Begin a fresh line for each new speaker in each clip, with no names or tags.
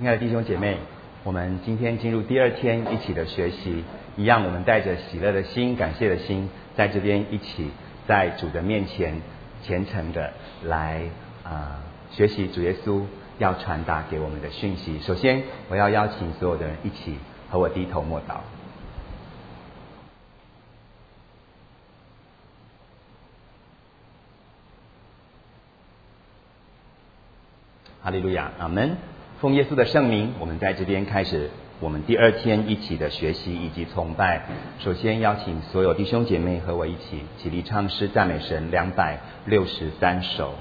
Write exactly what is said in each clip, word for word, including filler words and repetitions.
亲爱的弟兄姐妹，我们今天进入第二天一起的学习，一样我们带着喜乐的心、感谢的心，在这边一起在主的面前虔诚的来啊、呃、学习主耶稣要传达给我们的讯息。首先，我要邀请所有的人一起和我低头默祷。哈利路亚，阿们。奉耶稣的圣名，我们在这边开始我们第二天一起的学习以及崇拜。首先邀请所有弟兄姐妹和我一起起立唱诗赞美神两百六十三首。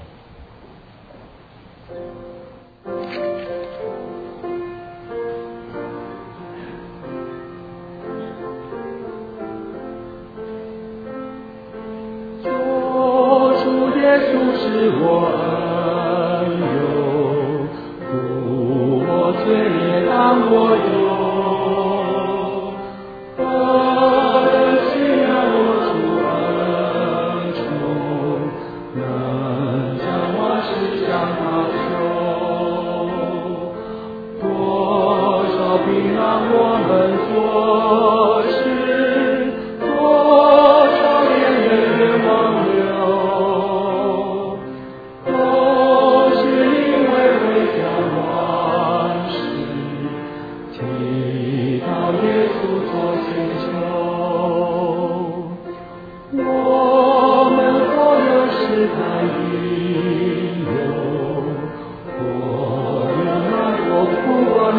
主耶稣是我恩友，负我罪孽当我忧。我的心啊，我主恩宠，能将万事向他求。多少病让我们做事，多少眼泪冤枉流，都是因为为将万事提到耶稣做请求。我们所有试探引诱，或原来或不管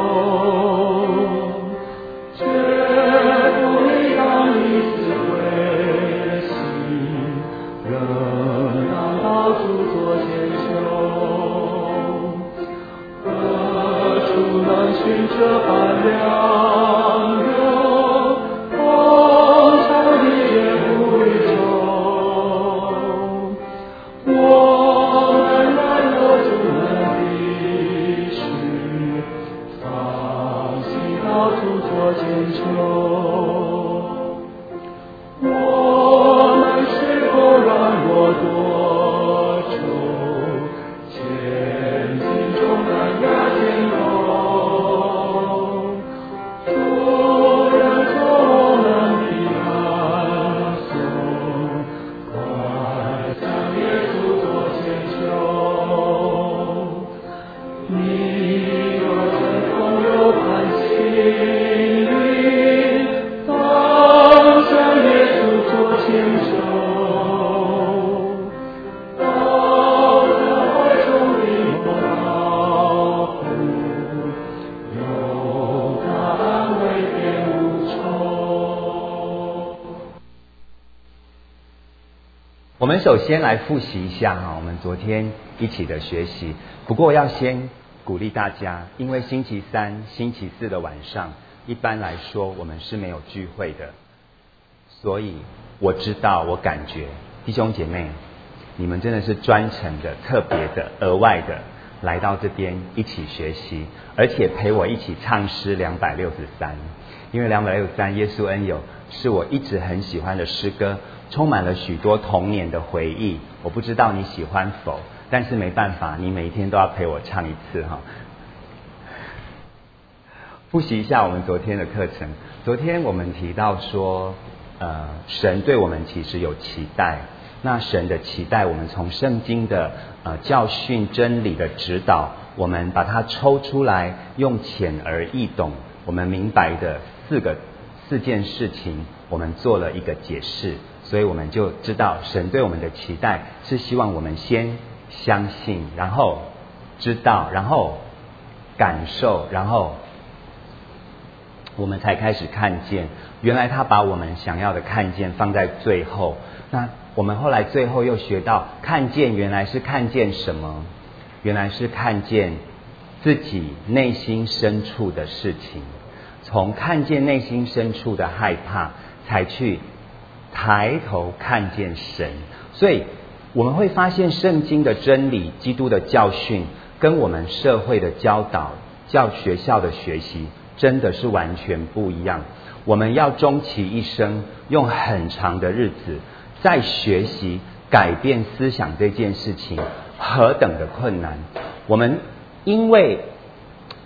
用，却不理当以此为喜，仍当到主做千秋。何处能寻这般良友，风尘里也不离中。我们难有主能的事，放心到主做千秋。我们是否软弱多愁，前进中难压天空。主人做我们的安松，快向耶稣做千秋。你若真空有盼心灵，当向耶稣做千秋。到他怀中的保护，有他安慰便无愁。
我们首先来复习一下哈，我们昨天一起的学习。不过要先鼓励大家，因为星期三、星期四的晚上，一般来说我们是没有聚会的，所以我知道，我感觉弟兄姐妹，你们真的是专程的、特别的、额外的来到这边一起学习，而且陪我一起唱诗两百六十三。因为两百六十三耶稣恩友是我一直很喜欢的诗歌，充满了许多童年的回忆。我不知道你喜欢否，但是没办法，你每一天都要陪我唱一次哈。复习一下我们昨天的课程。昨天我们提到说，呃，神对我们其实有期待。那神的期待，我们从圣经的呃教训、真理的指导，我们把它抽出来，用浅而易懂，我们明白的四个四件事情，我们做了一个解释。所以我们就知道，神对我们的期待是希望我们先相信，然后知道，然后感受，然后我们才开始看见。原来他把我们想要的看见放在最后。那我们后来最后又学到，看见原来是看见什么？原来是看见自己内心深处的事情。从看见内心深处的害怕，才去抬头看见神。所以我们会发现圣经的真理、基督的教训跟我们社会的教导、教学校的学习真的是完全不一样。我们要终其一生用很长的日子在学习改变思想这件事情何等的困难。我们因为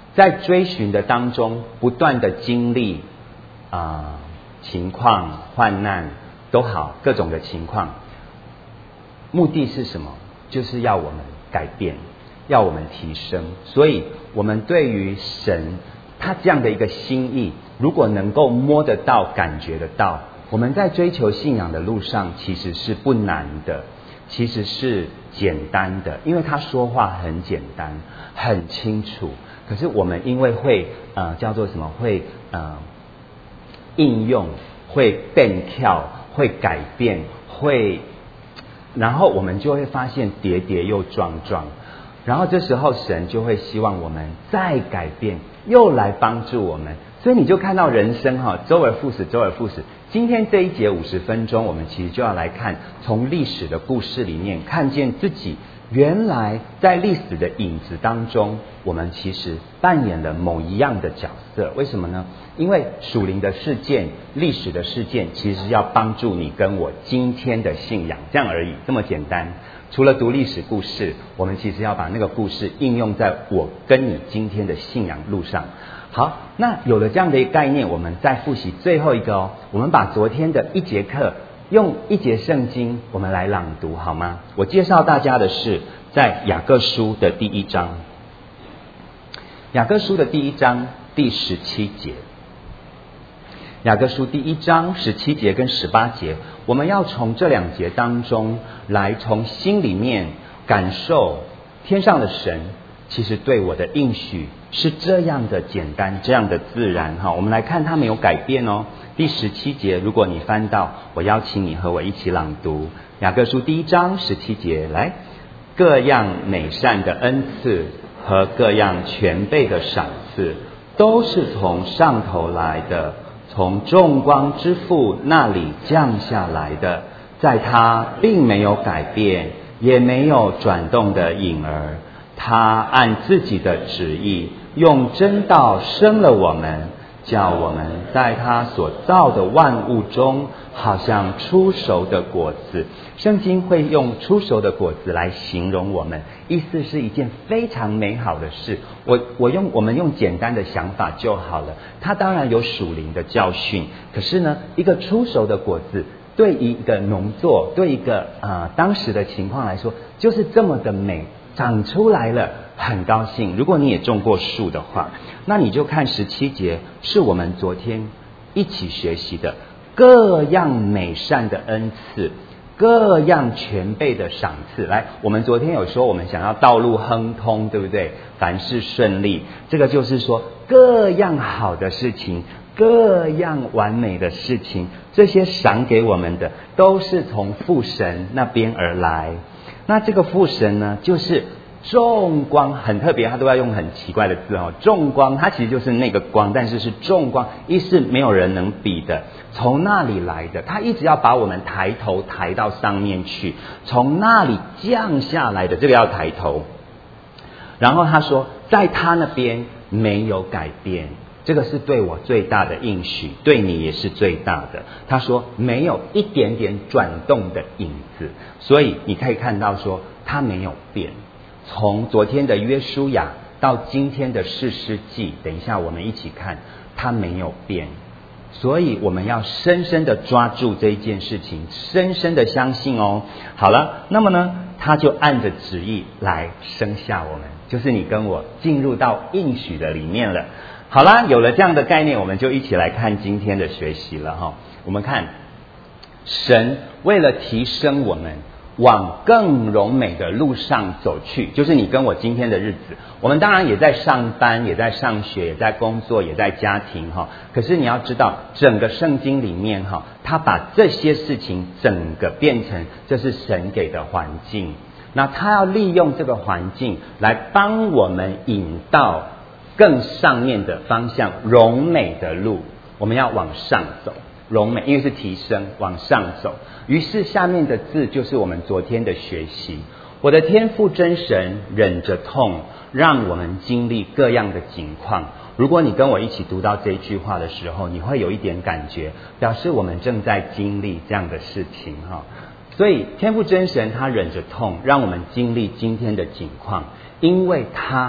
在追寻的当中，不断的经历啊、呃、情况、患难都好，各种的情况，目的是什么？就是要我们改变，要我们提升。所以我们对于神他这样的一个心意，如果能够摸得到、感觉得到，我们在追求信仰的路上其实是不难的，其实是简单的，因为他说话很简单、很清楚。可是我们因为会呃叫做什么？会呃应用，会变跳，会改变，会，然后我们就会发现跌跌又撞撞。然后这时候神就会希望我们再改变，又来帮助我们。所以你就看到人生哈，周而复始，周而复始。今天这一节五十分钟，我们其实就要来看，从历史的故事里面看见自己原来在历史的影子当中，我们其实扮演了某一样的角色。为什么呢？因为属灵的事件、历史的事件，其实要帮助你跟我今天的信仰，这样而已，这么简单。除了读历史故事，我们其实要把那个故事应用在我跟你今天的信仰路上。好，那有了这样的一个概念，我们再复习最后一个哦。我们把昨天的一节课用一节圣经，我们来朗读好吗？我介绍大家的是在雅各书的第一章，雅各书的第一章第十七节。雅各书第一章十七节跟十八节，我们要从这两节当中来从心里面感受天上的神其实对我的应许是这样的简单，这样的自然哈。我们来看它没有改变哦。第十七节，如果你翻到，我邀请你和我一起朗读雅各书第一章十七节，来，各样美善的恩赐和各样全备的赏赐，都是从上头来的，从众光之父那里降下来的，在他并没有改变，也没有转动的影儿。他按自己的旨意，用真道生了我们，叫我们在他所造的万物中，好像初熟的果子。圣经会用初熟的果子来形容我们，意思是一件非常美好的事。我我用我们用简单的想法就好了。它当然有属灵的教训，可是呢，一个初熟的果子，对一个农作，对一个呃当时的情况来说，就是这么的美。长出来了，很高兴。如果你也种过树的话，那你就看十七节，是我们昨天一起学习的各样美善的恩赐，各样全备的赏赐。来，我们昨天有说我们想要道路亨通，对不对？凡事顺利，这个就是说各样好的事情，各样完美的事情，这些赏给我们的都是从父神那边而来。那这个父神呢，就是众光，很特别，他都要用很奇怪的字哦。众光，它其实就是那个光，但是是众光，意思没有人能比的，从那里来的。他一直要把我们抬头抬到上面去，从那里降下来的，这个要抬头。然后他说，在他那边没有改变。这个是对我最大的应许，对你也是最大的。他说没有一点点转动的影子，所以你可以看到说他没有变。从昨天的约书亚到今天的士师记，等一下我们一起看，他没有变。所以我们要深深的抓住这一件事情，深深的相信哦。好了，那么呢，他就按着旨意来生下我们，就是你跟我进入到应许的里面了。好啦，有了这样的概念，我们就一起来看今天的学习了哈。我们看，神为了提升我们往更荣美的路上走去，就是你跟我今天的日子。我们当然也在上班，也在上学，也在工作，也在家庭哈。可是你要知道，整个圣经里面哈，他把这些事情整个变成这是神给的环境，那他要利用这个环境来帮我们引到更上面的方向，荣美的路，我们要往上走。荣美因为是提升，往上走。于是下面的字就是我们昨天的学习。我的天父真神忍着痛，让我们经历各样的境况。如果你跟我一起读到这一句话的时候，你会有一点感觉，表示我们正在经历这样的事情哈。所以天父真神他忍着痛，让我们经历今天的境况，因为他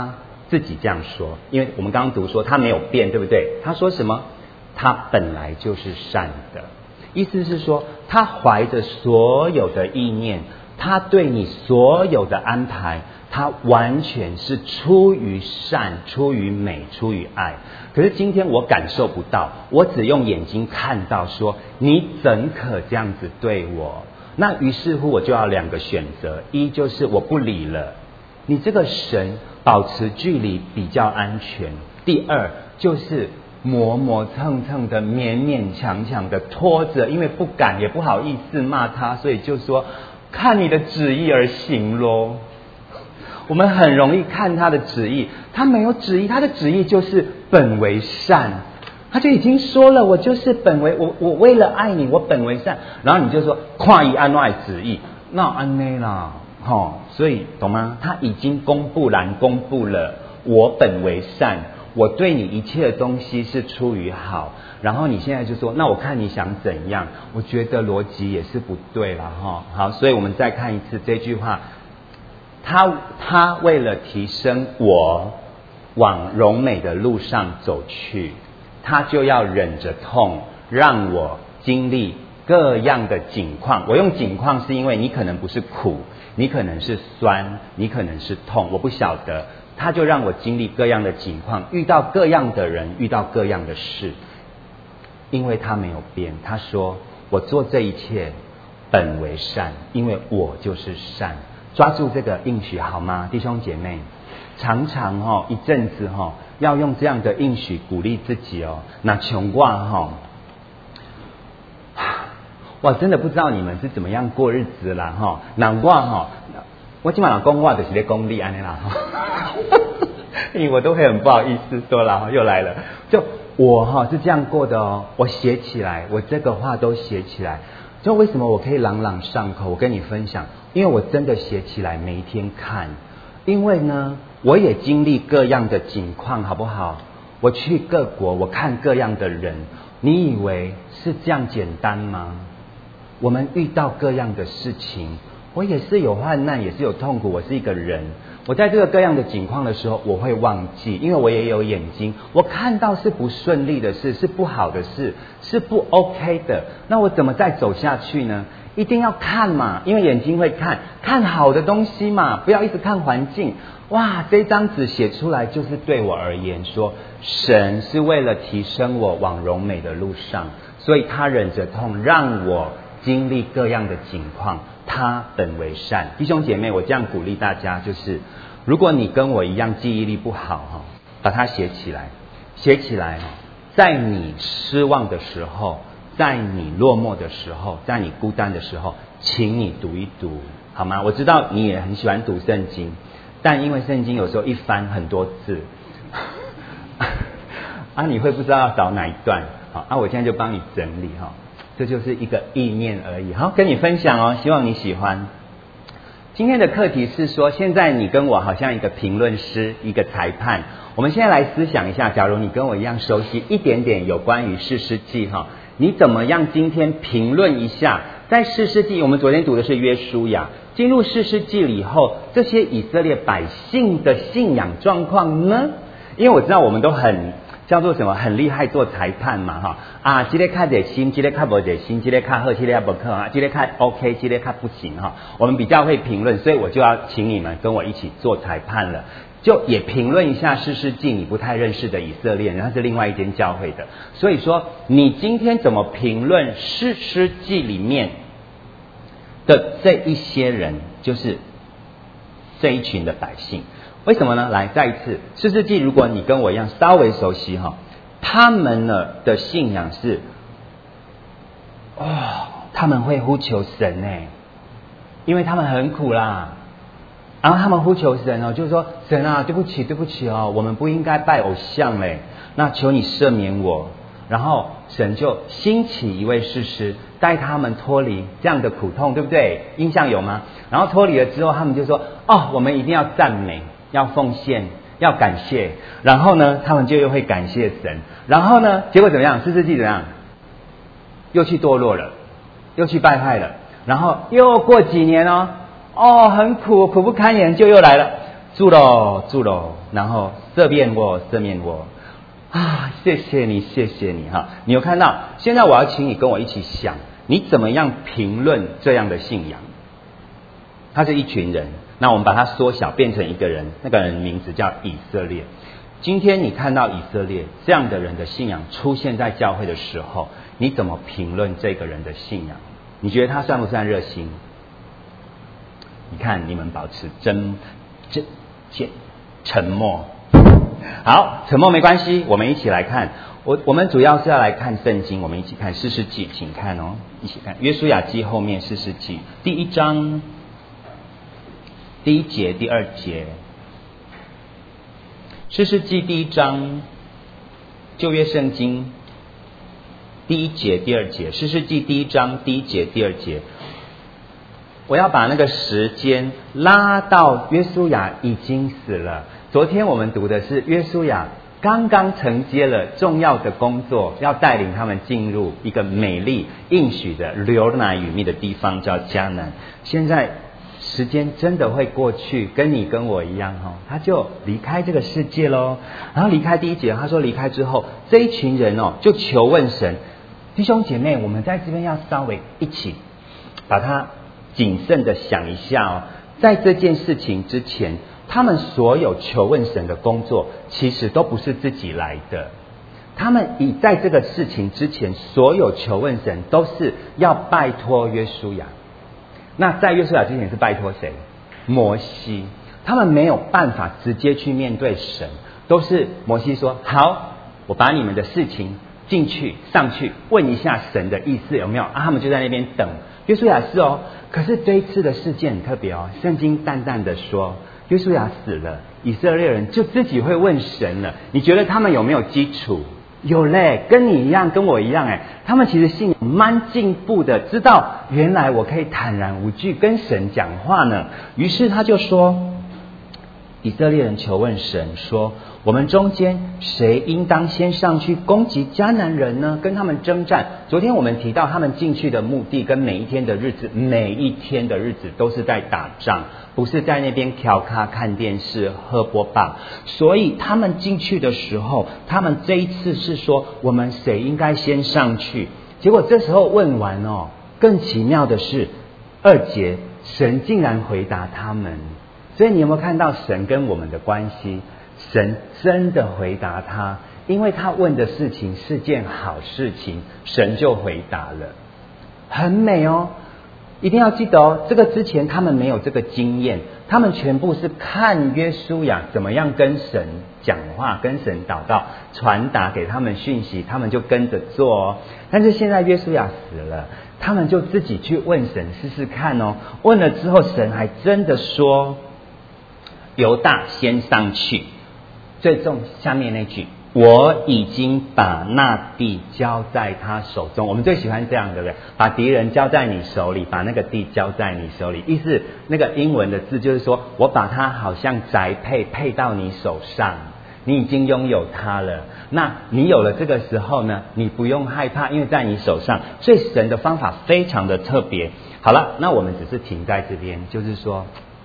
自己这样说，因为我们刚刚读说他没有变，对不对？他说什么？他本来就是善的，意思是说他怀着所有的意念，他对你所有的安排，他完全是出于善，出于美，出于爱。可是今天我感受不到，我只用眼睛看到说你怎可这样子对我？那于是乎我就要两个选择，一就是我不理了，你这个神保持距离比较安全。第二就是磨磨蹭蹭的，勉勉强强的拖着，因为不敢也不好意思骂他，所以就说看你的旨意而行咯。我们很容易看他的旨意，他没有旨意，他的旨意就是本为善，他就已经说了，我就是本为我我为了爱你，我本为善。然后你就说看以安外旨意，那安内啦，齁，所以懂吗？他已经公布然公布了，我本为善，我对你一切的东西是出于好。然后你现在就说，那我看你想怎样？我觉得逻辑也是不对了哈。好，所以我们再看一次这句话。他他为了提升我往荣美的路上走去，他就要忍着痛，让我经历各样的境况。我用境况是因为你可能不是苦，你可能是酸，你可能是痛，我不晓得。他就让我经历各样的境况，遇到各样的人，遇到各样的事，因为他没有变。他说我做这一切本为善，因为我就是善。抓住这个应许好吗，弟兄姐妹？常常哦，一阵子哦，要用这样的应许鼓励自己哦。那穷挂哈，我真的不知道你们是怎么样过日子啦哈。那我哈，我今晚老公我就是在功利安尼啦哈，因为我都会很不好意思说啦，又来了。就我哈是这样过的哦，我写起来，我这个话都写起来。就为什么我可以朗朗上口？我跟你分享，因为我真的写起来，每一天看。因为呢，我也经历各样的境况，好不好？我去各国，我看各样的人。你以为是这样简单吗？我们遇到各样的事情，我也是有患难，也是有痛苦。我是一个人，我在这个各样的境况的时候，我会忘记，因为我也有眼睛，我看到是不顺利的事，是不好的事，是不 OK 的。那我怎么再走下去呢？一定要看嘛，因为眼睛会看，看好的东西嘛，不要一直看环境。哇，这张纸写出来就是对我而言说，神是为了提升我往荣美的路上，所以他忍着痛让我经历各样的境况，他本为善。弟兄姐妹，我这样鼓励大家，就是如果你跟我一样记忆力不好，把它写起来，写起来，在你失望的时候，在你落寞的时候，在你孤单的时候，请你读一读，好吗？我知道你也很喜欢读圣经，但因为圣经有时候一翻很多字啊，你会不知道要找哪一段。好啊，我现在就帮你整理哈，这就是一个意念而已。好，跟你分享哦，希望你喜欢。今天的课题是说，现在你跟我好像一个评论师，一个裁判。我们现在来思想一下，假如你跟我一样熟悉一点点有关于士师记哈，你怎么样今天评论一下，在士师记，我们昨天读的是约书亚，进入士师记以后，这些以色列百姓的信仰状况呢？因为我知道我们都很叫做什么很厉害做裁判嘛哈啊，这个看得心，这个看不得心，这个看好，这个不看啊，这个看 OK， 这个看不行哈。我们比较会评论，所以我就要请你们跟我一起做裁判了，就也评论一下士师记你不太认识的以色列人，他是另外一间教会的。所以说，你今天怎么评论士师记里面的这一些人，就是这一群的百姓？为什么呢？来，再一次，士师记如果你跟我一样稍微熟悉哈，他们呢的信仰是，哦，他们会呼求神哎，因为他们很苦啦，然后他们呼求神哦，就是说神啊，对不起，对不起哦，我们不应该拜偶像嘞，那求你赦免我。然后神就兴起一位士师，带他们脱离这样的苦痛，对不对？印象有吗？然后脱离了之后，他们就说，哦，我们一定要赞美。要奉献，要感谢，然后呢，他们就又会感谢神，然后呢，结果怎么样？士师记怎么样？又去堕落了，又去败坏了，然后又过几年哦，哦，很苦，苦不堪言，就又来了。 住喽住喽，然后赦免我赦免我啊，谢谢你谢谢你哈。你有看到？现在我要请你跟我一起想，你怎么样评论这样的信仰？他是一群人，那我们把它缩小变成一个人，那个人名字叫以色列。今天你看到以色列这样的人的信仰出现在教会的时候，你怎么评论这个人的信仰？你觉得他算不算热心？你看你们保持真真沉沉默。好，沉默没关系，我们一起来看。我我们主要是要来看圣经，我们一起看士师记，请看哦，一起看约书亚记后面士师记第一章第一节第二节。士师记第一章旧约圣经第一节第二节，士师记第一章第一节第二节。我要把那个时间拉到约书亚已经死了。昨天我们读的是约书亚刚刚承接了重要的工作，要带领他们进入一个美丽应许的流奶与蜜的地方，叫迦南。现在时间真的会过去，跟你跟我一样哈，他就离开这个世界喽。然后离开第一节，他说离开之后，这一群人哦就求问神，弟兄姐妹，我们在这边要稍微一起把它谨慎的想一下哦，在这件事情之前，他们所有求问神的工作，其实都不是自己来的。他们以在这个事情之前，所有求问神都是要拜托约书亚。那在约书亚之前是拜托谁？摩西。他们没有办法直接去面对神，都是摩西说：“好，我把你们的事情进去上去问一下神的意思有没有啊？”他们就在那边等。约书亚是哦，可是这一次的事件很特别哦。圣经淡淡的说，约书亚死了，以色列人就自己会问神了。你觉得他们有没有基础？有嘞，跟你一样，跟我一样哎。他们其实信蛮进步的，知道原来我可以坦然无惧跟神讲话呢。于是他就说，以色列人求问神说：“我们中间谁应当先上去攻击迦南人呢？跟他们征战。”昨天我们提到他们进去的目的跟每一天的日子，每一天的日子都是在打仗，不是在那边调咖看电视喝波霸。所以他们进去的时候，他们这一次是说我们谁应该先上去。结果这时候问完哦，更奇妙的是二节，神竟然回答他们。所以你有没有看到神跟我们的关系？神真的回答他，因为他问的事情是件好事情，神就回答了，很美哦。一定要记得哦，这个之前他们没有这个经验，他们全部是看约书亚怎么样跟神讲话，跟神祷告，传达给他们讯息，他们就跟着做哦。但是现在约书亚死了，他们就自己去问神试试看哦。问了之后，神还真的说，犹大先上去。最重下面那句，我已经把那地交在他手中。我们最喜欢这样，对不对？把敌人交在你手里，把那个地交在你手里。意思那个英文的字就是说，我把它好像宅配配到你手上，你已经拥有它了。那你有了这个时候呢，你不用害怕，因为在你手上。所以神的方法非常的特别。好了，那我们只是停在这边，就是说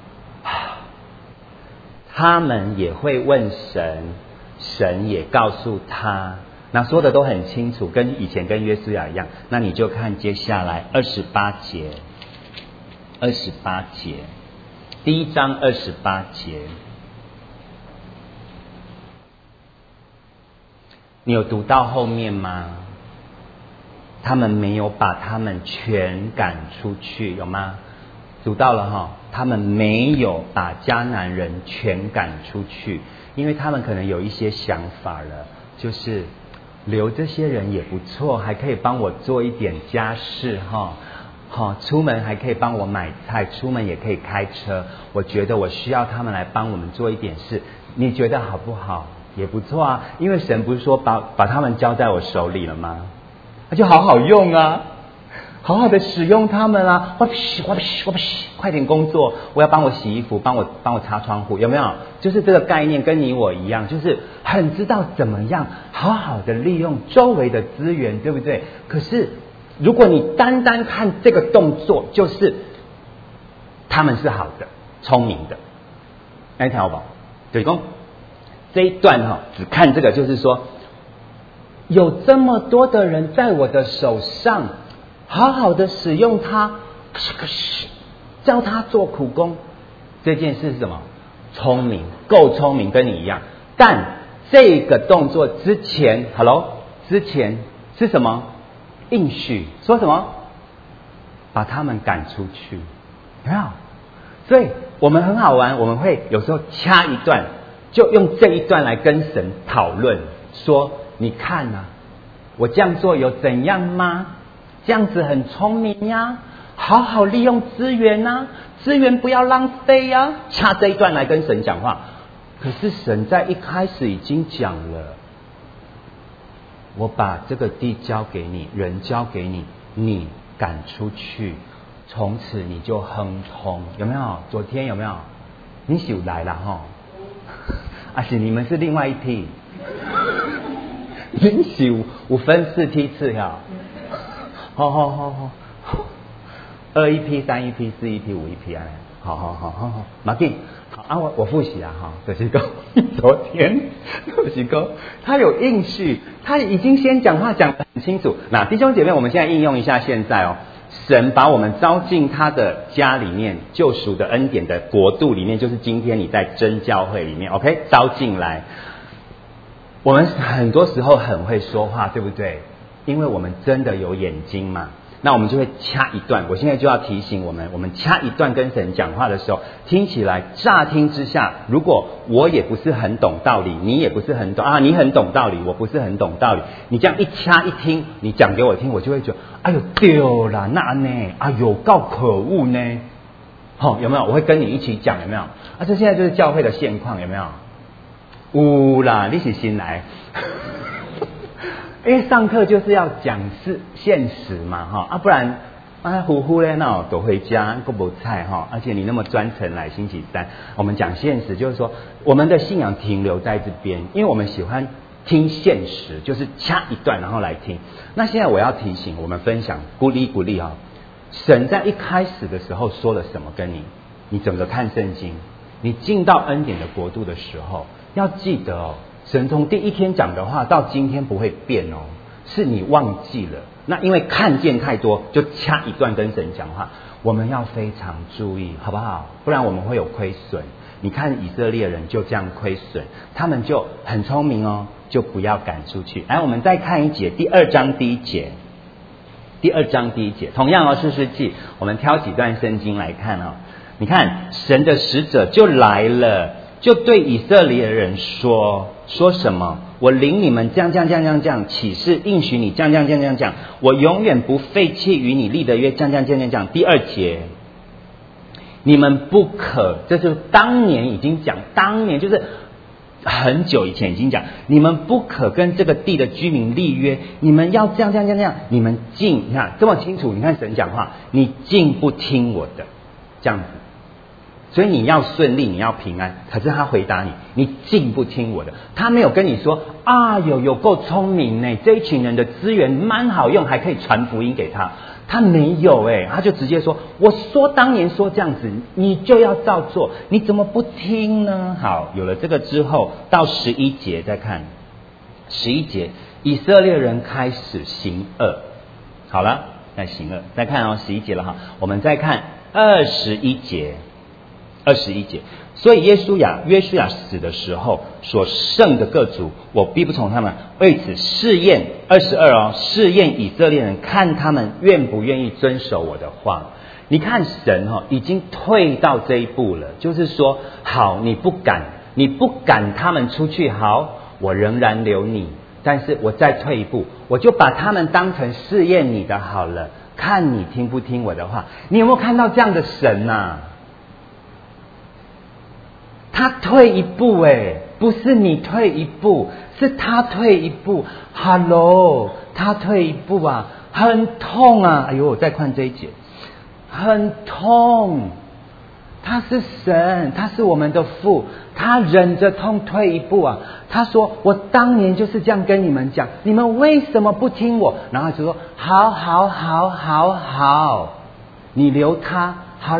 他们也会问神，神也告诉他，那说的都很清楚，跟以前跟约书亚一样。那你就看接下来二十八节，二十八节，第一章二十八节，你有读到后面吗？他们没有把他们全赶出去，有吗？读到了哈，他们没有把迦南人全赶出去，因为他们可能有一些想法了，就是留这些人也不错，还可以帮我做一点家事哈，好，出门还可以帮我买菜，出门也可以开车，我觉得我需要他们来帮我们做一点事，你觉得好不好？也不错啊，因为神不是说把把他们交在我手里了吗？那就好好用啊，好好的使用他们啊！我不洗，我不洗，我不洗，快点工作！我要帮我洗衣服，帮我帮我擦窗户，有没有？就是这个概念跟你我一样，就是很知道怎么样好好的利用周围的资源，对不对？可是如果你单单看这个动作，就是他们是好的、聪明的， 那条吧，对公这一段哈、哦，只看这个，就是说，有这么多的人在我的手上，好好的使用它，教他做苦工，这件事是什么？聪明，够聪明，跟你一样。但这个动作之前 ，Hello， 之前是什么？应许说什么？把他们赶出去，有没有？所以我们很好玩，我们会有时候掐一段，就用这一段来跟神讨论，说你看啊，我这样做有怎样吗？这样子很聪明呀，好好利用资源啊，资源不要浪费呀。掐这一段来跟神讲话，可是神在一开始已经讲了，我把这个地交给你，人交给你，你赶出去，从此你就亨通，有没有？昨天有没有？你是有来了哈？啊是你们是另外一批，你是有有分四批次呀？好好好好，二一批、三一批、四一批、五一批啊！好好好好好，马丁好啊，我我复习啊哈，这是个昨天这是个他有应许，他已经先讲话讲得很清楚。那弟兄姐妹，我们现在应用一下现在哦。神把我们招进他的家里面，救赎的恩典的国度里面，就是今天你在真教会里面 ，OK， 招进来。我们很多时候很会说话，对不对？因为我们真的有眼睛嘛。那我们就会掐一段，我现在就要提醒我们，我们掐一段跟神讲话的时候，听起来乍听之下，如果我也不是很懂道理，你也不是很懂啊，你很懂道理，我不是很懂道理，你这样一掐一听，你讲给我听，我就会觉得，哎呦丢啦，那呢，哎呦够可恶呢，好、哦、有没有？我会跟你一起讲，有没有？啊，这现在就是教会的现况，有没有？有啦，你是新来。因为上课就是要讲是现实嘛，哈啊，不然啊呼呼嘞，那躲回家够不菜哈，而且你那么专程来星期三，我们讲现实，就是说我们的信仰停留在这边，因为我们喜欢听现实，就是掐一段然后来听。那现在我要提醒我们分享，鼓励鼓励啊，神在一开始的时候说了什么跟你，你整个看圣经，你进到恩典的国度的时候，要记得哦。神从第一天讲的话到今天不会变哦，是你忘记了。那因为看见太多，就掐一段跟神讲话。我们要非常注意，好不好？不然我们会有亏损。你看以色列人就这样亏损，他们就很聪明哦，就不要赶出去。来，我们再看一节，第二章第一节，第二章第一节，同样哦，士师记，我们挑几段圣经来看哦。你看，神的使者就来了。就对以色列人说说什么？我领你们这样这样这样这样这样启示应许你这样这样这样这样这样，我永远不废弃与你立的约，这样这样这样这样。第二节，你们不可，这就是当年已经讲，当年就是很久以前已经讲，你们不可跟这个地的居民立约，你们要这样这样这样这样，你们竟你看这么清楚，你看神讲话，你竟不听我的，这样子。所以你要顺利，你要平安。可是他回答你，你竟不听我的。他没有跟你说啊，有有够聪明呢，这一群人的资源蛮好用，还可以传福音给他。他没有哎，他就直接说，我说当年说这样子，你就要照做，你怎么不听呢？好，有了这个之后，到十一节再看，十一节，以色列人开始行恶。好了，再行恶，再看哦，十一节了哈，我们再看二十一节。二十一节，所以耶稣亚约书亚死的时候，所剩的各族，我必不从他们，为此试验二十二哦，试验以色列人，看他们愿不愿意遵守我的话。你看神哦，已经退到这一步了，就是说，好，你不敢，你不赶他们出去，好，我仍然留你，但是我再退一步，我就把他们当成试验你的好了，看你听不听我的话。你有没有看到这样的神啊？他退一步哎，不是你退一步，是他退一步。Hello， 他退一步啊，很痛啊！哎呦，我再看这一节，很痛。他是神，他是我们的父，他忍着痛退一步啊。他说：“我当年就是这样跟你们讲，你们为什么不听我？”然后就说：“好好好好好，你留他好了。”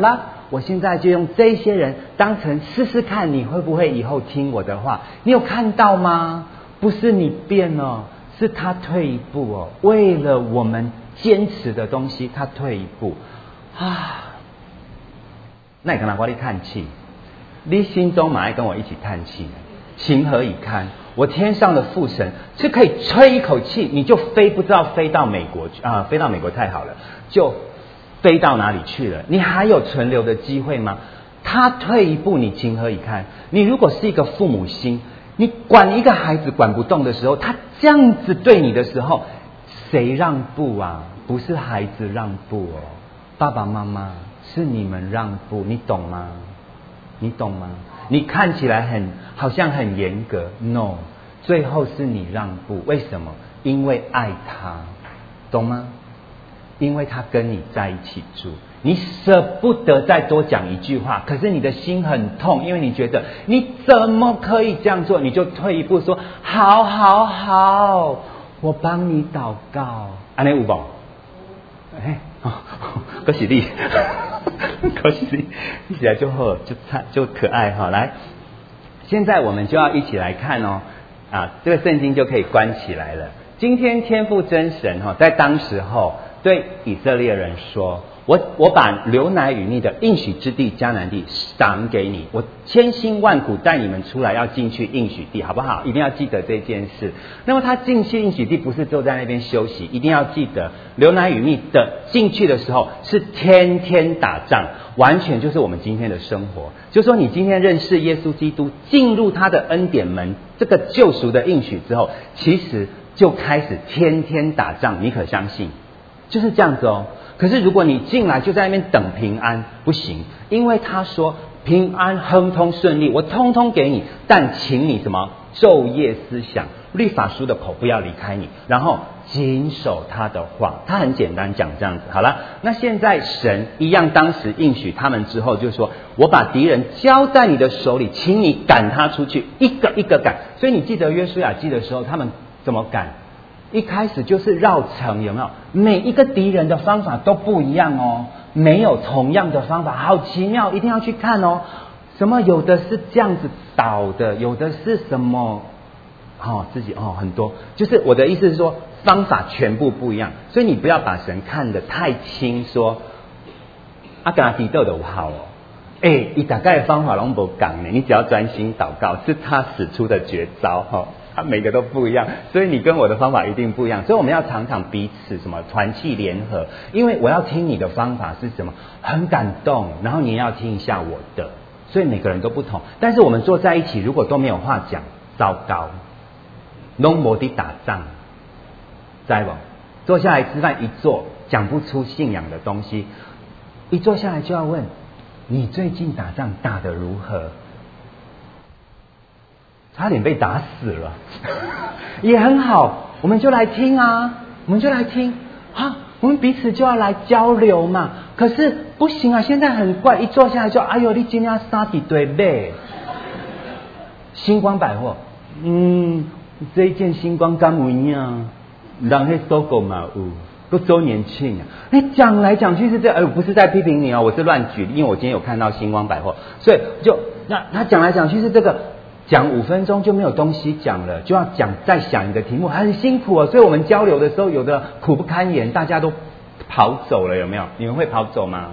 我现在就用这些人当成试试看，你会不会以后听我的话？你有看到吗？不是你变了，是他退一步哦。为了我们坚持的东西，他退一步啊。那你跟他我你叹气，你心中马上跟我一起叹气，情何以堪？我天上的父神是可以吹一口气，你就飞，不知道飞到美国去啊！飞到美国太好了，就飞到哪里去了？你还有存留的机会吗？他退一步，你情何以堪？你如果是一个父母心，你管一个孩子管不动的时候，他这样子对你的时候，谁让步啊？不是孩子让步哦，爸爸妈妈是你们让步，你懂吗？你懂吗？你看起来很好像很严格 ，no， 最后是你让步，为什么？因为爱他，懂吗？因为他跟你在一起住，你舍不得再多讲一句话，可是你的心很痛，因为你觉得你怎么可以这样做？你就退一步说：好好好，我帮你祷告。安尼有无？哎，恭喜你，恭喜你，一起来就好，就就可爱哈。来，现在我们就要一起来看哦，啊，这个圣经就可以关起来了。今天天父真神哈，在当时候对以色列人说：我我把流奶与蜜的应许之地迦南地赏给你，我千辛万苦带你们出来，要进去应许地，好不好？一定要记得这件事。那么他进去应许地不是坐在那边休息，一定要记得流奶与蜜的进去的时候是天天打仗，完全就是我们今天的生活。就说你今天认识耶稣基督，进入他的恩典门，这个救赎的应许之后，其实就开始天天打仗，你可相信？就是这样子哦。可是如果你进来就在那边等平安，不行，因为他说平安亨通顺利，我通通给你，但请你什么昼夜思想律法书的口不要离开你，然后谨守他的话。他很简单讲这样子。好了，那现在神一样当时应许他们之后，就说我把敌人交在你的手里，请你赶他出去，一个一个赶。所以你记得约书亚记的时候，他们怎么赶？一开始就是绕城，有没有？每一个敌人的方法都不一样哦，没有同样的方法，好奇妙，一定要去看哦。什么有的是这样子倒的，有的是什么哦自己哦很多，就是我的意思是说方法全部不一样，所以你不要把神看得太轻，说啊跟他比斗的好哦，哎，你大概的方法拢不讲呢，你只要专心祷告，是他使出的绝招哈。哦他每个都不一样，所以你跟我的方法一定不一样，所以我们要常常彼此什么团契联合，因为我要听你的方法是什么，很感动，然后你也要听一下我的，所以每个人都不同。但是我们坐在一起，如果都没有话讲，糟糕，拢没得打仗，知道不？坐下来吃饭一坐，讲不出信仰的东西，一坐下来就要问你最近打仗打得如何？差点被打死了，也很好，我们就来听啊，我们就来听啊，我们彼此就要来交流嘛。可是不行啊，现在很怪，一坐下来就哎呦，你今天杀几堆呗？星光百货，嗯，这一件星光刚有影，人迄收购嘛有，都周年庆啊。你讲来讲去是这，哎，我不是在批评你哦，我是乱举，因为我今天有看到星光百货，所以就那他讲来讲去是这个。讲五分钟就没有东西讲了，就要讲再想一个题目，很辛苦哦。所以我们交流的时候，有的苦不堪言，大家都跑走了，有没有？你们会跑走吗？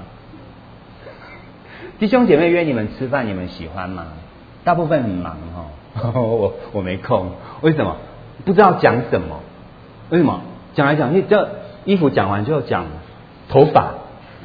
弟兄姐妹约你们吃饭，你们喜欢吗？大部分很忙哦，我我没空，为什么？不知道讲什么？为什么？讲来讲去，这衣服讲完就讲头发。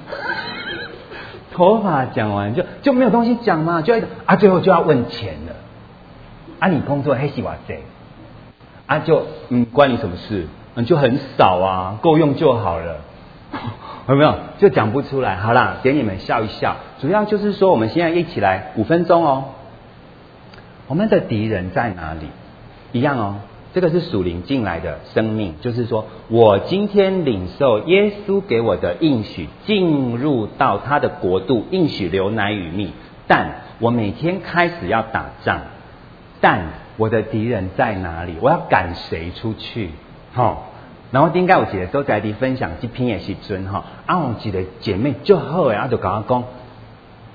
头发讲完就就没有东西讲嘛，就啊最后就要问钱了。啊，你工作黑西瓦贼，啊就嗯关你什么事？嗯就很少啊，够用就好了，有没有？就讲不出来。好啦，给你们笑一笑。主要就是说，我们现在一起来五分钟哦。我们的敌人在哪里？一样哦，这个是属灵进来的生命，就是说我今天领受耶稣给我的应许，进入到他的国度，应许流奶与蜜，但我每天开始要打仗。但我的敌人在哪里？我要赶谁出去？哦，然后顶解有一个所在地分享这篇的时阵哈，啊有一个姐妹就好诶，啊就跟我讲，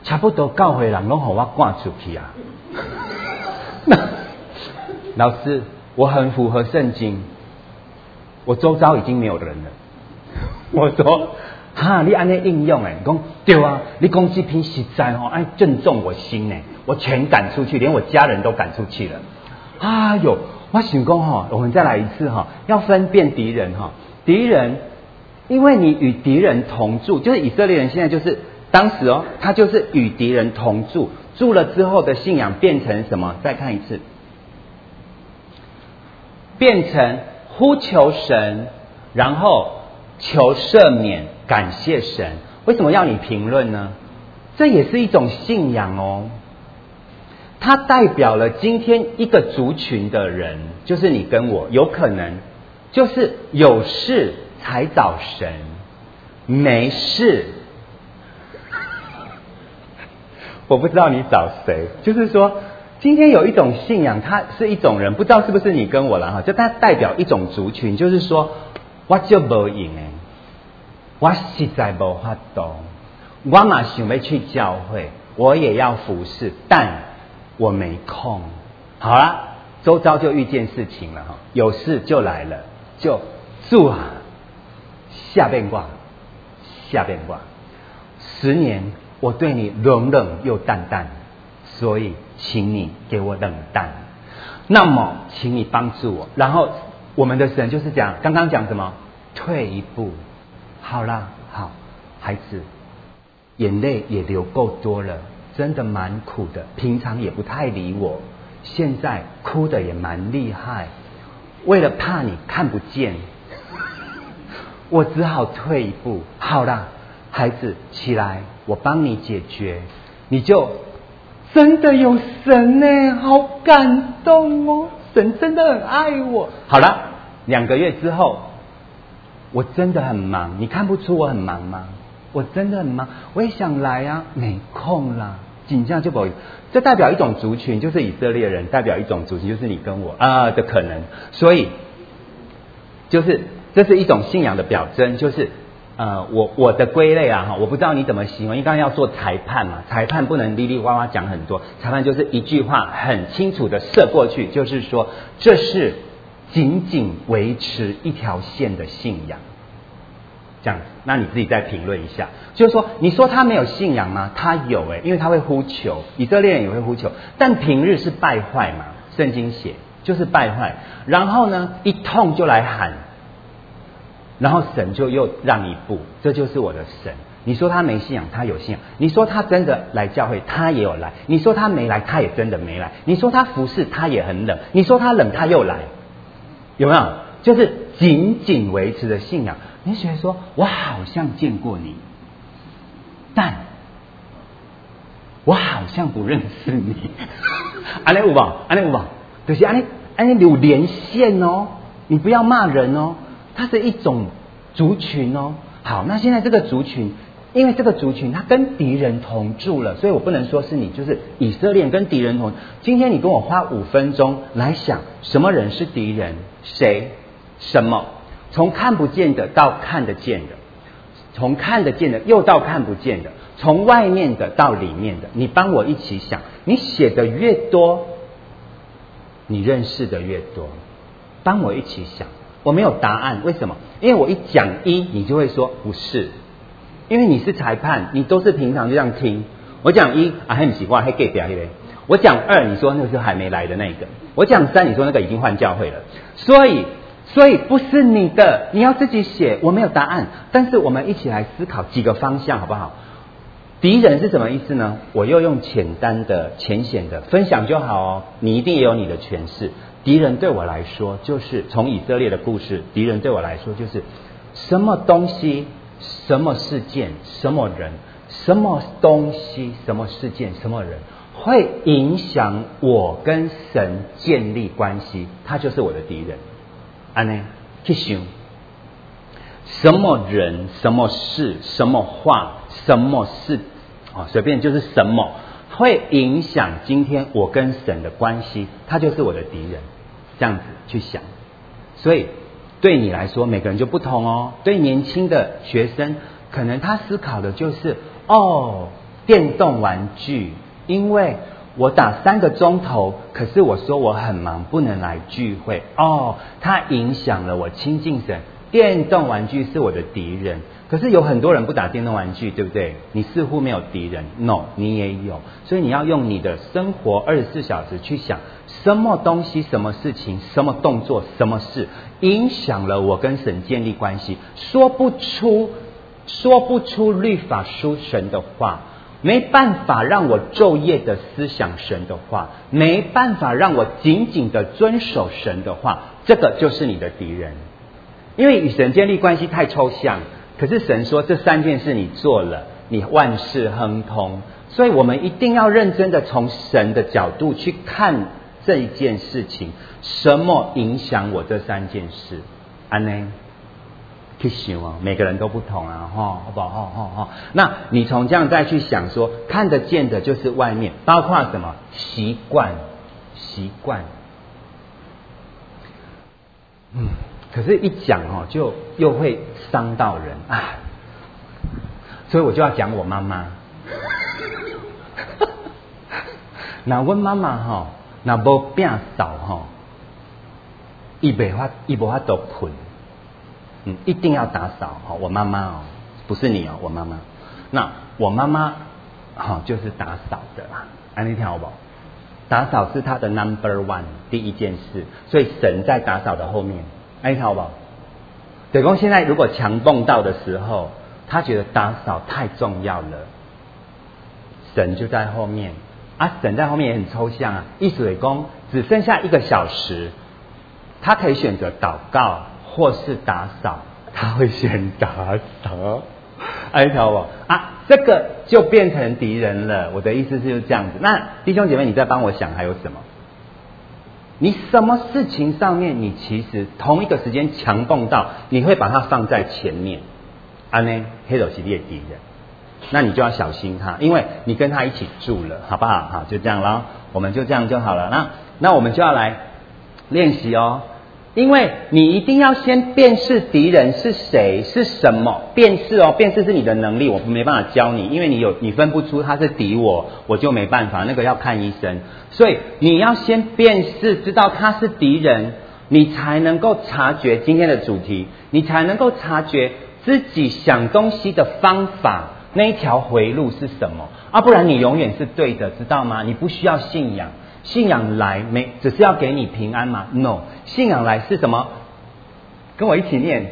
差不多教会人拢给我赶出去啊。老师，我很符合圣经，我周遭已经没有人了。我说，哈，你按那应用哎，讲对啊，你讲这篇实在哦，哎正中我心呢，我全赶出去，连我家人都赶出去了。哎呦，我想讲哈，我们再来一次哈，要分辨敌人哈，敌人，因为你与敌人同住，就是以色列人现在就是当时哦，他就是与敌人同住，住了之后的信仰变成什么？再看一次。变成呼求神，然后求赦免，感谢神。为什么要你评论呢？这也是一种信仰哦。它代表了今天一个族群的人，就是你跟我，有可能就是有事才找神，没事，我不知道你找谁，就是说。今天有一种信仰，它是一种人，不知道是不是你跟我了哈，就它代表一种族群，就是说，我就无用诶，我实在无法度，我嘛想要去教会，我也要服侍，但我没空。好啦，周遭就遇见事情了哈，有事就来了，就住啊，下变卦，下变卦，十年我对你冷冷又淡淡，所以。请你给我冷淡，那么请你帮助我。然后我们的神就是讲，刚刚讲什么？退一步，好啦，好，孩子，眼泪也流够多了，真的蛮苦的，平常也不太理我，现在哭的也蛮厉害，为了怕你看不见，我只好退一步。好啦，孩子，起来，我帮你解决，你就。真的有神呢，好感动哦！神真的很爱我。好了，两个月之后，我真的很忙，你看不出我很忙吗？我真的很忙，我也想来啊，没空啦。紧张就不，这代表一种族群，就是以色列人；代表一种族群，就是你跟我啊的可能。所以，就是这是一种信仰的表征，就是。呃，我我的归类啊，哈，我不知道你怎么形容，因为刚刚要做裁判嘛，裁判不能哩哩哇哇讲很多，裁判就是一句话很清楚的射过去，就是说这是仅仅维持一条线的信仰，这样子，那你自己再评论一下，就是说，你说他没有信仰吗？他有诶，因为他会呼求，以色列人也会呼求，但平日是败坏嘛，圣经写就是败坏，然后呢，一痛就来喊。然后神就又让一步，这就是我的神。你说他没信仰，他有信仰；你说他真的来教会，他也有来；你说他没来，他也真的没来；你说他服侍，他也很冷；你说他冷，他又来，有没有？就是紧紧维持的信仰。你觉得说，我好像见过你，但我好像不认识你。安尼有无？安尼有无？就是安尼安尼有连线哦，你不要骂人哦。它是一种族群哦。好，那现在这个族群，因为这个族群它跟敌人同住了，所以我不能说是你，就是以色列跟敌人同。今天你跟我花五分钟来想，什么人是敌人？谁？什么？从看不见的到看得见的，从看得见的又到看不见的，从外面的到里面的，你帮我一起想。你写的越多，你认识的越多。帮我一起想。我没有答案，为什么？因为我一讲一，你就会说不是，因为你是裁判，你都是平常就这样听。我讲一啊，很奇怪，还给表一嘞。我讲二，你说那是还没来的那个。我讲三，你说那个已经换教会了。所以，所以不是你的，你要自己写。我没有答案，但是我们一起来思考几个方向，好不好？敌人是什么意思呢？我又用简单的、浅显的分享就好哦。你一定也有你的诠释。敌人对我来说，就是从以色列的故事，敌人对我来说就是什么东西、什么事件、什么人、什么东西、什么事件、什么人会影响我跟神建立关系，他就是我的敌人。安呢，去想什么人、什么事、什么话、什么事啊，随便就是什么会影响今天我跟神的关系，他就是我的敌人。这样子去想，所以对你来说，每个人就不同哦。对年轻的学生，可能他思考的就是：哦， 电动玩具，因为我打三个钟头，可是我说我很忙，不能来聚会。哦，它影响了我亲近神。电动玩具是我的敌人，可是有很多人不打电动玩具，对不对？你似乎没有敌人 ，no， 你也有。所以你要用你的生活二十四小时去想，什么东西、什么事情、什么动作、什么事影响了我跟神建立关系，说不出。说不出律法书神的话，没办法让我昼夜的思想神的话，没办法让我紧紧的遵守神的话，这个就是你的敌人。因为与神建立关系太抽象，可是神说这三件事你做了，你万事亨通。所以我们一定要认真的从神的角度去看这一件事情，什么影响我这三件事？安呢？去想啊，每个人都不同啊，哈，好不好？哈哈哈。那你从这样再去想说，看得见的就是外面，包括什么习惯，习惯。嗯，可是，一讲哦，就又会伤到人啊，所以我就要讲我妈妈。那我妈妈哈，那无病扫哈，伊袂法，伊无法度困。嗯，一定要打扫哦。我妈妈哦，不是你哦，我妈妈。那我妈妈好、哦、就是打扫的啦，安利听好不好？打扫是她的 number one 第一件事，所以神在打扫的后面，安利听好不好？对公现在如果强蹦到的时候，他觉得打扫太重要了，神就在后面啊。神在后面也很抽象啊，意思是说只剩下一个小时，他可以选择祷告。或是打扫，他会选打扫，哎，瞧不啊？这个就变成敌人了。我的意思是这样子。那弟兄姐妹，你再帮我想还有什么？你什么事情上面，你其实同一个时间强蹦到，你会把它放在前面，啊呢，黑手是你的敌人，那你就要小心他，因为你跟他一起住了，好不好？好，就这样咯，我们就这样就好了。那那我们就要来练习哦。因为你一定要先辨识敌人是谁是什么，辨识哦，辨识是你的能力，我没办法教你，因为你有你分不出他是敌我，我就没办法，那个要看医生。所以你要先辨识，知道他是敌人，你才能够察觉今天的主题，你才能够察觉自己想东西的方法，那一条回路是什么啊？不然你永远是对的，知道吗？你不需要信仰。信仰来没只是要给你平安吗 ？No， 信仰来是什么？跟我一起念，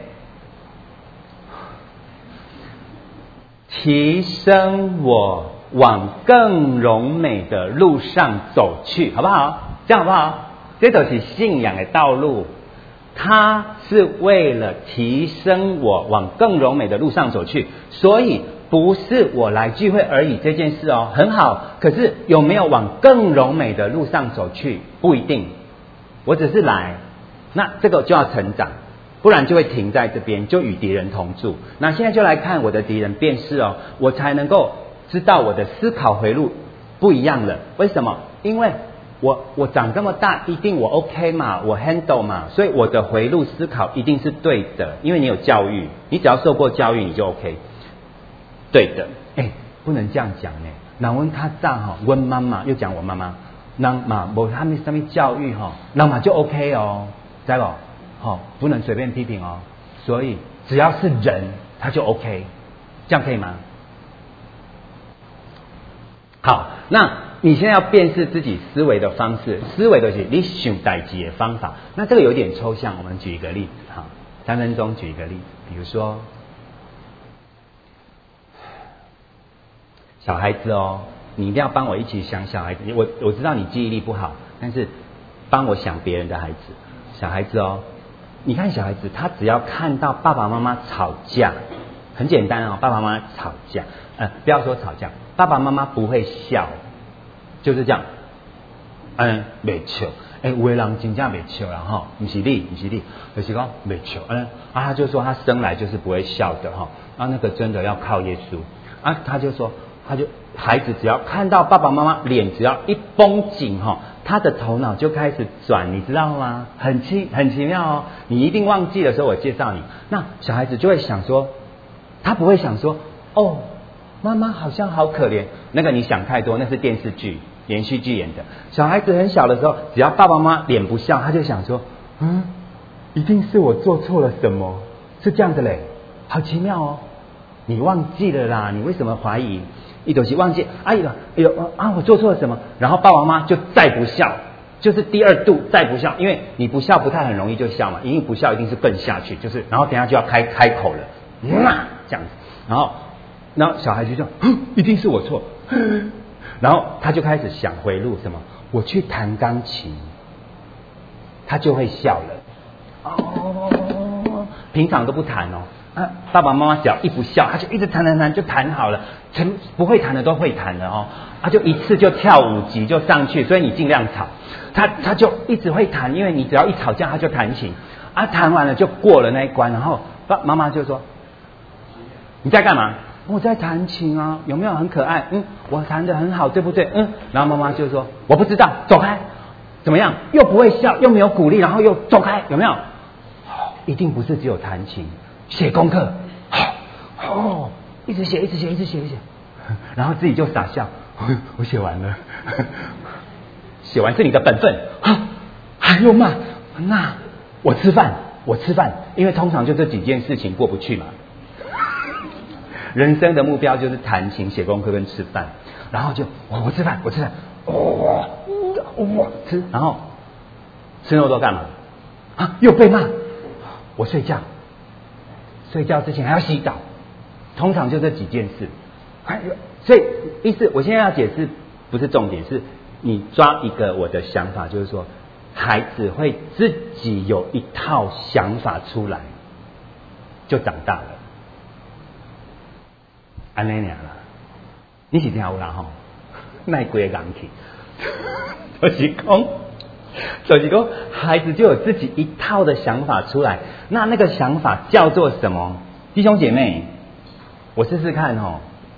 提升我往更荣美的路上走去，好不好？这样好不好？这就是信仰的道路，它是为了提升我往更荣美的路上走去，所以。不是我来聚会而已这件事哦，很好。可是有没有往更荣美的路上走去？不一定。我只是来，那这个就要成长，不然就会停在这边，就与敌人同住。那现在就来看我的敌人辨识哦，我才能够知道我的思考回路不一样了。为什么？因为我我长这么大，一定我 OK 嘛，我 handle 嘛，所以我的回路思考一定是对的，因为你有教育，你只要受过教育，你就 OK。对的，哎，不能这样讲呢。那问他这哈，问妈妈又讲我妈妈，那嘛无他们上面教育哈，那嘛就 OK 哦，知道不？好，不能随便批评哦。所以只要是人，他就 OK， 这样可以吗？好，那你现在要辨识自己思维的方式，思维的是你想代志的方法。那这个有点抽象，我们举一个例子哈，三分钟举一个例子，比如说。小孩子哦，你一定要帮我一起想小孩子。我我知道你记忆力不好，但是帮我想别人的孩子。小孩子哦，你看小孩子，他只要看到爸爸妈妈吵架，很简单哦，爸爸妈妈吵架，呃，不要说吵架，爸爸妈妈不会笑，就是这样，嗯，袂笑，哎、欸，有的人真正袂笑啦哈，不是你，不是你，就是讲袂笑，嗯，啊，他就说他生来就是不会笑的哈，啊，那个真的要靠耶稣，啊，他就说。他就孩子只要看到爸爸妈妈脸只要一绷紧哈，他的头脑就开始转，你知道吗？很奇很奇妙哦。你一定忘记的时候我介绍你，那小孩子就会想说，他不会想说哦， 妈妈好像好可怜。那个你想太多，那是电视剧、连续剧演的。小孩子很小的时候，只要爸爸妈妈脸不笑，他就想说，嗯，一定是我做错了什么，是这样的嘞，好奇妙哦。你忘记了啦，你为什么怀疑？一口气忘记，哎呀，哎呦啊，我做错了什么？然后爸爸妈妈就再不笑，就是第二度再不笑，因为你不笑不太很容易就笑嘛，因为不笑一定是更下去，就是然后等一下就要开开口了，嗯啊、这样子，然后然后小孩就说，一定是我错，然后他就开始想回路，什么？我去弹钢琴，他就会笑了。哦，平常都不弹哦。啊，爸爸妈妈只要一不笑，他就一直弹弹弹，就弹好了。成不会弹的都会弹了哦，他就一次就跳五级就上去，所以你尽量吵，他他就一直会弹，因为你只要一吵架，他就弹琴啊，弹完了就过了那一关，然后爸妈妈就说：“你在干嘛？”我在弹琴啊，有没有很可爱？嗯，我弹得很好，对不对？嗯，然后妈妈就说：“我不知道，走开。”怎么样？又不会笑，又没有鼓励，然后又走开，有没有？一定不是只有弹琴。写功课，哦，一直写，一直写，一直写，一直写，然后自己就傻笑，我写完了，写完是你的本分啊，还用骂？那我吃饭，我吃饭，因为通常就这几件事情过不去嘛。人生的目标就是弹琴、写功课跟吃饭，然后就我我吃饭，我吃饭，哇哇吃，然后吃那么多干嘛？啊，又被骂，我睡觉。睡觉之前还要洗澡，通常就这几件事。所以意思，我现在要解释不是重点，是你抓一个我的想法，就是说，孩子会自己有一套想法出来，就长大了。安尼尔啦，你是听有啦吼，卖鬼人去，就是讲。手机公孩子就有自己一套的想法出来，那那个想法叫做什么？弟兄姐妹，我试试看哦。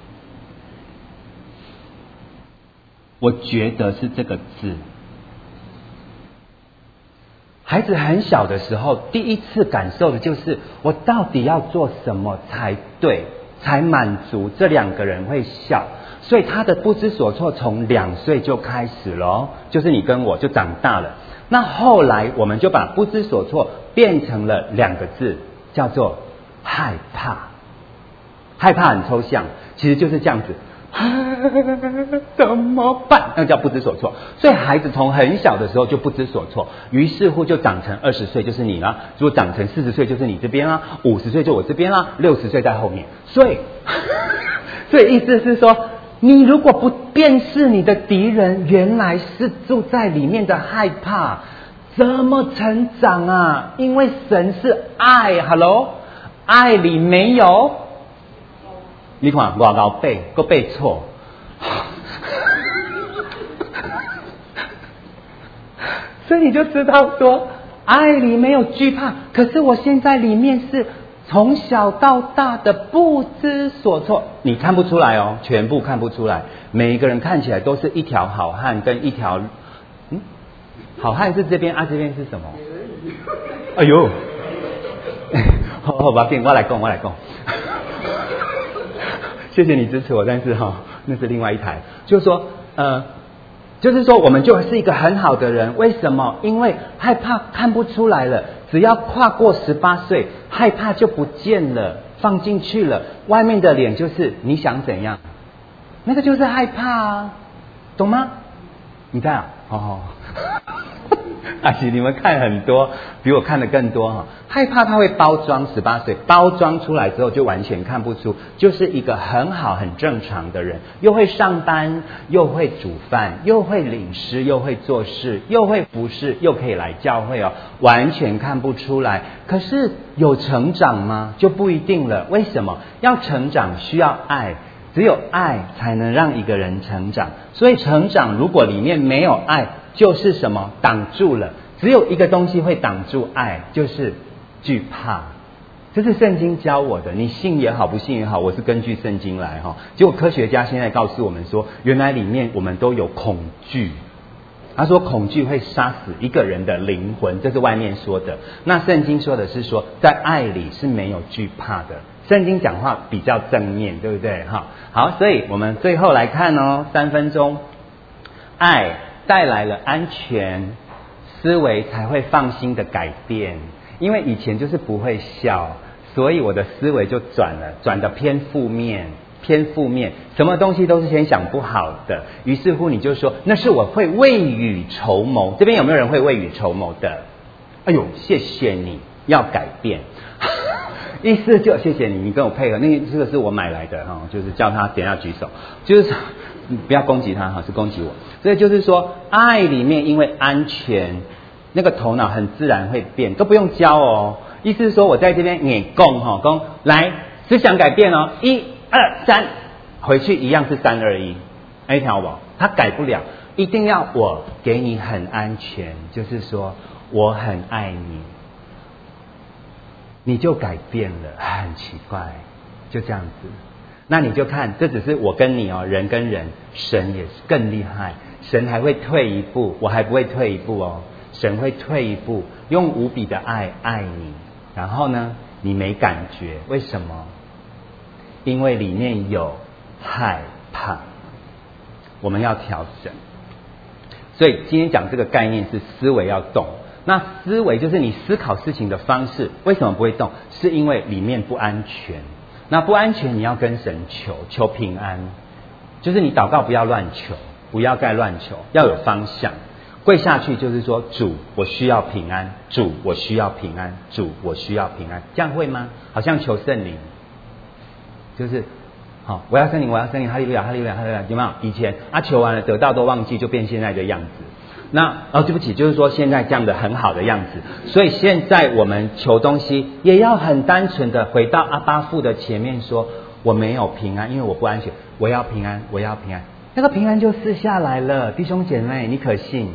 我觉得是这个字。孩子很小的时候，第一次感受的就是我到底要做什么才对，才满足这两个人会笑。所以他的不知所措从两岁就开始了，就是你跟我就长大了。那后来我们就把不知所措变成了两个字，叫做害怕。害怕很抽象，其实就是这样子，怎么办？那叫不知所措。所以孩子从很小的时候就不知所措，于是乎就长成二十岁就是你啦，如果长成四十岁就是你这边啦，五十岁就我这边啦，六十岁在后面。所以，所以意思是说，你如果不辨识你的敌人原来是住在里面的害怕，怎么成长啊？因为神是爱 ，Hello， 爱里没有，你看我老背都背错，所以你就知道说，爱里没有惧怕，可是我现在里面是从小到大的不知所措，你看不出来哦，全部看不出来。每一个人看起来都是一条好汉跟一条，嗯，好汉是这边啊，这边是什么？哎呦，好好吧，变我来讲，我来讲。谢谢你支持我，但是哈、哦，那是另外一台，就是说，呃。就是说我们就是一个很好的人，为什么？因为害怕看不出来了，只要跨过十八岁，害怕就不见了，放进去了，外面的脸就是你想怎样，那个就是害怕啊，懂吗？你看啊，哦，而且你们看很多，比我看的更多哈。害怕他会包装十八岁，包装出来之后就完全看不出，就是一个很好很正常的人，又会上班，又会煮饭，又会领诗，又会做事，又会服侍，又可以来教会哦，完全看不出来。可是有成长吗？就不一定了。为什么？要成长需要爱，只有爱才能让一个人成长。所以成长如果里面没有爱，就是什么？挡住了。只有一个东西会挡住爱，就是惧怕。这是圣经教我的，你信也好，不信也好，我是根据圣经来哈。结果科学家现在告诉我们说，原来里面我们都有恐惧。他说恐惧会杀死一个人的灵魂，这是外面说的。那圣经说的是说，在爱里是没有惧怕的。 圣经讲话比较正面，对不对？哈，好，所以我们最后来看哦，三分钟，爱带来了安全，思维才会放心的改变。因为以前就是不会笑，所以我的思维就转了，转得偏负面，偏负面，什么东西都是先想不好的。于是乎你就说，那是我会未雨绸缪。这边有没有人会未雨绸缪的？哎呦，谢谢你，要改变。意思就谢谢你，你跟我配合。那个这个是我买来的哈，就是叫他等一下举手，就是你不要攻击他哈，是攻击我。所以就是说，爱里面因为安全，那个头脑很自然会变，都不用教哦。意思是说我在这边你供哈供来思想改变哦，一二三，回去一样是三二一，那一条网他改不了，一定要我给你很安全，就是说我很爱你。你就改变了，很奇怪，就这样子。那你就看，这只是我跟你哦，人跟人，神也是更厉害，神还会退一步，我还不会退一步哦，神会退一步，用无比的爱爱你。然后呢，你没感觉，为什么？因为里面有害怕，我们要调整。所以今天讲这个概念是思维要动。那思维就是你思考事情的方式，为什么不会动？是因为里面不安全。那不安全，你要跟神求，求平安。就是你祷告不要乱求，不要再乱求，要有方向。跪下去就是说，主，我需要平安，主，我需要平安，主，我需要平安。这样会吗？好像求圣灵，就是好，我要圣灵，我要圣灵，哈利路亚，哈利路亚，哈利路亚，有没有？以前啊求完了得到都忘记，就变现在的样子。那哦，对不起，就是说现在这样的很好的样子，所以现在我们求东西也要很单纯的回到阿爸父的前面说，我没有平安，因为我不安全，我要平安，我要平安，那个平安就赐下来了。弟兄姐妹，你可信？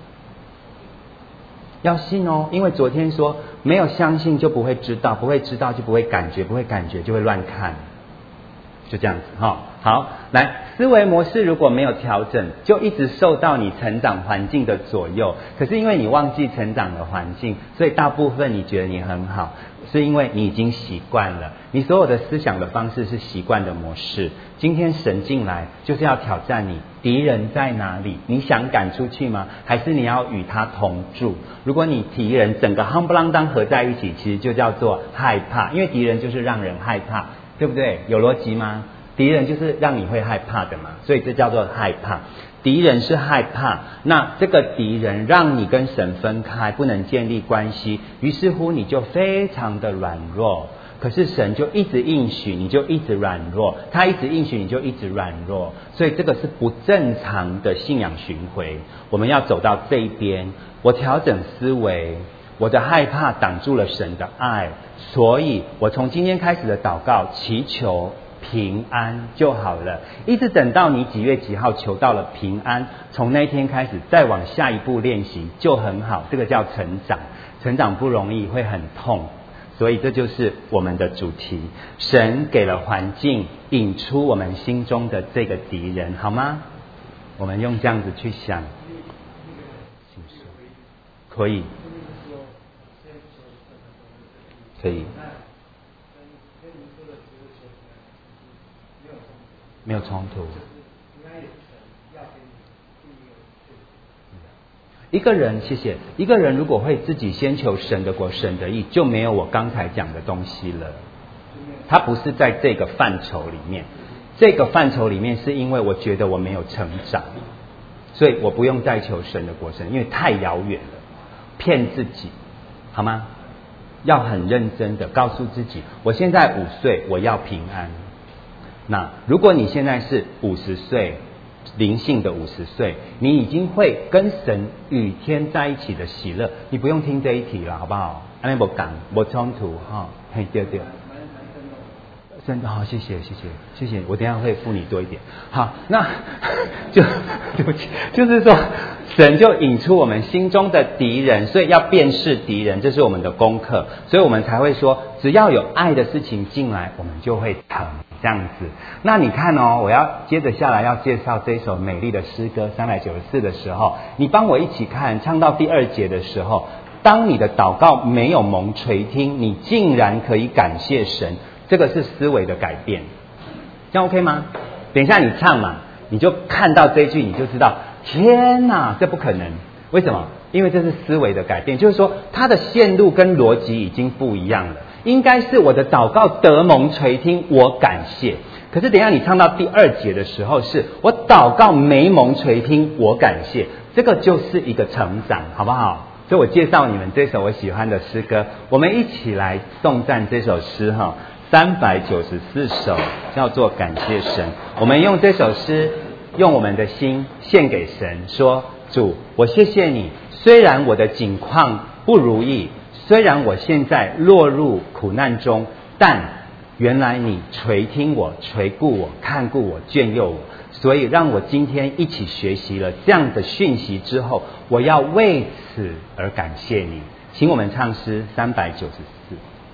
要信哦，因为昨天说没有相信就不会知道，不会知道就不会感觉，不会感觉就会乱看，就这样子哈。好，来，思维模式如果没有调整，就一直受到你成长环境的左右。可是因为你忘记成长的环境，所以大部分你觉得你很好，是因为你已经习惯了，你所有的思想的方式是习惯的模式。今天神进来就是要挑战你，敌人在哪里？你想赶出去吗？还是你要与他同住？如果你敌人整个夯不啷当合在一起，其实就叫做害怕，因为敌人就是让人害怕，对不对？有逻辑吗？敌人就是让你会害怕的嘛，所以这叫做害怕。敌人是害怕，那这个敌人让你跟神分开，不能建立关系，于是乎你就非常的软弱。可是神就一直应许，你就一直软弱，他一直应许，你就一直软弱，所以这个是不正常的信仰循环。我们要走到这一边，我调整思维，我的害怕挡住了神的爱，所以我从今天开始的祷告祈求平安就好了，一直等到你几月几号求到了平安，从那一天开始再往下一步练习就很好。这个叫成长，成长不容易，会很痛，所以这就是我们的主题。神给了环境，引出我们心中的这个敌人，好吗？我们用这样子去想，可以，可以。没有冲突。一个人，谢谢。一个人如果会自己先求神的国、神的义，就没有我刚才讲的东西了。他不是在这个范畴里面，这个范畴里面是因为我觉得我没有成长，所以我不用再求神的国、神，因为太遥远了，骗自己，好吗？要很认真的告诉自己，我现在五岁，我要平安。那如果你现在是五十岁，灵性的五十岁，你已经会跟神与天在一起的喜乐，你不用听这一题了，好不好？安尼不讲，不冲突哈，嘿对对。真的好，谢谢谢谢谢谢，我等一下会付你多一点。好，那就对不起，就是说神就引出我们心中的敌人，所以要辨识敌人，这是我们的功课，所以我们才会说，只要有爱的事情进来，我们就会疼。这样子，那你看哦，我要接着下来要介绍这一首美丽的诗歌三百九十四的时候，你帮我一起看，唱到第二节的时候，当你的祷告没有蒙垂听，你竟然可以感谢神， 这个是思维的改变，这样 OK 吗？等一下你唱嘛，你就看到这一句，你就知道，天哪，这不可能。为什么？因为这是思维的改变，就是说它的线路跟逻辑已经不一样了。应该是我的祷告得蒙垂听，我感谢。可是等一下你唱到第二节的时候，是我祷告没蒙垂听，我感谢。这个就是一个成长，好不好？所以我介绍你们这首我喜欢的诗歌，我们一起来颂赞这首诗哈，三百九十四首，叫做感谢神。我们用这首诗，用我们的心献给神，说主，我谢谢你，虽然我的境况不如意，虽然我现在落入苦难中，但原来你垂听我，垂顾我，看顾我，眷佑我。所以让我今天一起学习了这样的讯息之后，我要为此而感谢你。请我们唱诗三百九十四。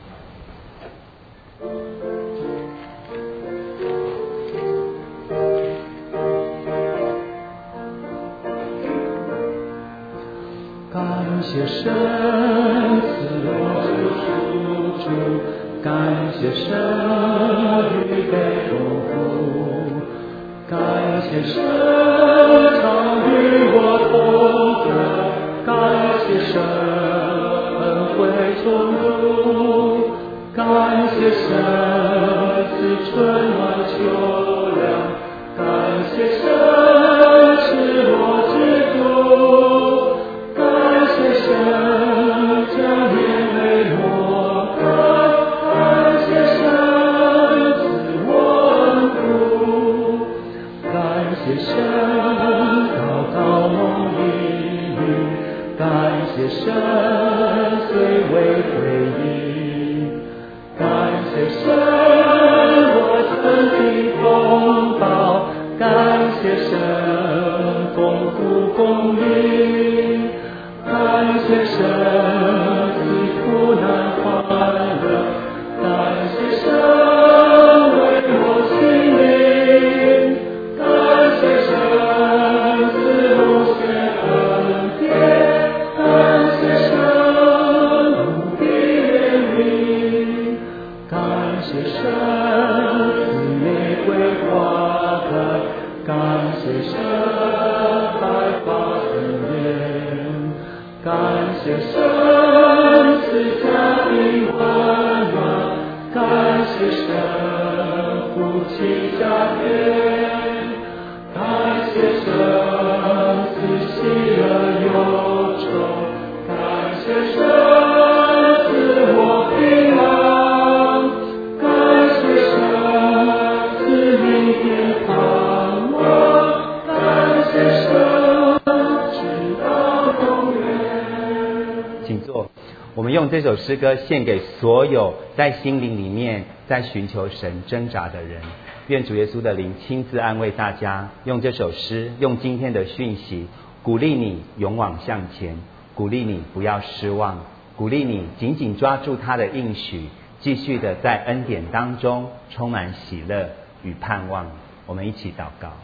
感谢神赐我救赎主，感谢神预备丰富，感谢神常与我同在，感谢神恩惠充足，感谢神赐春暖秋凉，感谢神是我之主，感谢神将眼泪抹干，感谢神赐我恩福，感谢神高高蒙应允，感谢神虽未回应，感谢神我曾经风暴，感谢神丰富供应，感谢神赐苦难快乐，感谢神为我心灵，感谢神赐无限恩典，感谢神无比怜悯，感谢神赐玫瑰花开，感谢神白发生颜，感谢神赐家庭温暖，感谢神夫妻家园，感谢神赐喜乐忧愁，感谢神赐我平安，感谢神赐明天盼望，感谢神直到永远。
请坐。我们用这首诗歌献给所有在心灵里面在寻求神挣扎的人。愿主耶稣的灵亲自安慰大家，用这首诗，用今天的讯息，鼓励你勇往向前，鼓励你不要失望，鼓励你紧紧抓住他的应许，继续的在恩典当中充满喜乐与盼望。我们一起祷告。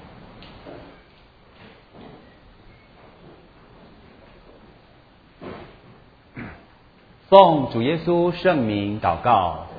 奉主耶稣圣名祷告。